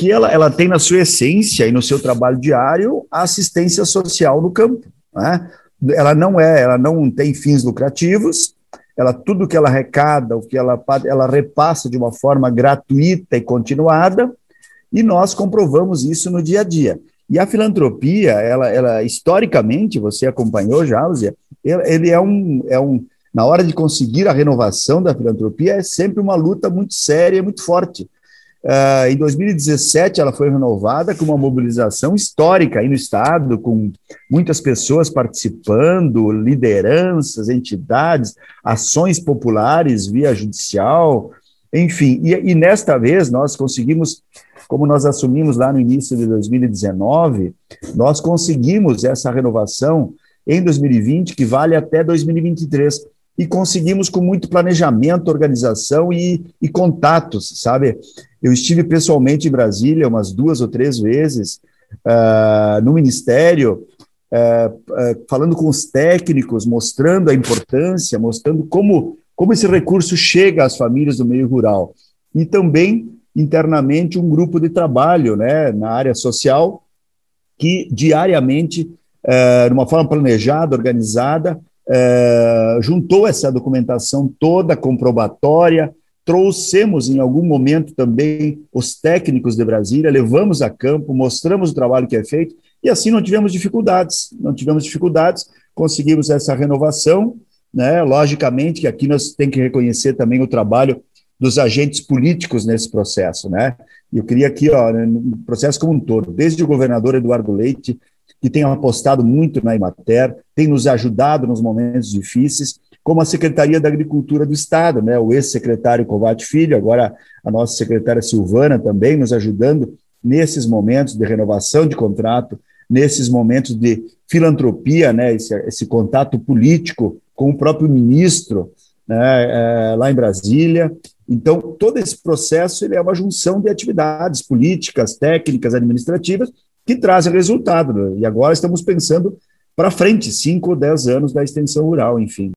porque ela tem na sua essência e no seu trabalho diário a assistência social no campo, né? Ela não tem fins lucrativos, tudo que ela arrecada, o que ela repassa de uma forma gratuita e continuada, e nós comprovamos isso no dia a dia. E a filantropia, ela historicamente, você acompanhou, Jáusia, ele na hora de conseguir a renovação da filantropia, é sempre uma luta muito séria e muito forte. Em 2017, ela foi renovada com uma mobilização histórica aí no Estado, com muitas pessoas participando, lideranças, entidades, ações populares via judicial, enfim. E nesta vez nós conseguimos, como nós assumimos lá no início de 2019, nós conseguimos essa renovação em 2020, que vale até 2023. E conseguimos com muito planejamento, organização e contatos, sabe? Eu estive pessoalmente em Brasília umas 2 ou 3 vezes, no Ministério, falando com os técnicos, mostrando a importância, mostrando como esse recurso chega às famílias do meio rural. E também, internamente, um grupo de trabalho, né, na área social, que diariamente, de uma forma planejada, organizada, juntou essa documentação toda, comprobatória, trouxemos em algum momento também os técnicos de Brasília, levamos a campo, mostramos o trabalho que é feito, e assim não tivemos dificuldades, conseguimos essa renovação, né? Logicamente que aqui nós temos que reconhecer também o trabalho dos agentes políticos nesse processo, né? Eu queria aqui, no processo como um todo, desde o governador Eduardo Leite, que tem apostado muito na Emater, tem nos ajudado nos momentos difíceis, como a Secretaria da Agricultura do Estado, né? O ex-secretário Kovács Filho, agora a nossa secretária Silvana também nos ajudando nesses momentos de renovação de contrato, nesses momentos de filantropia, né? Esse contato político com o próprio ministro, né? Lá em Brasília. Então, todo esse processo ele é uma junção de atividades políticas, técnicas, administrativas, que trazem resultado, né? E agora estamos pensando para frente, 5 ou 10 anos da extensão rural, enfim.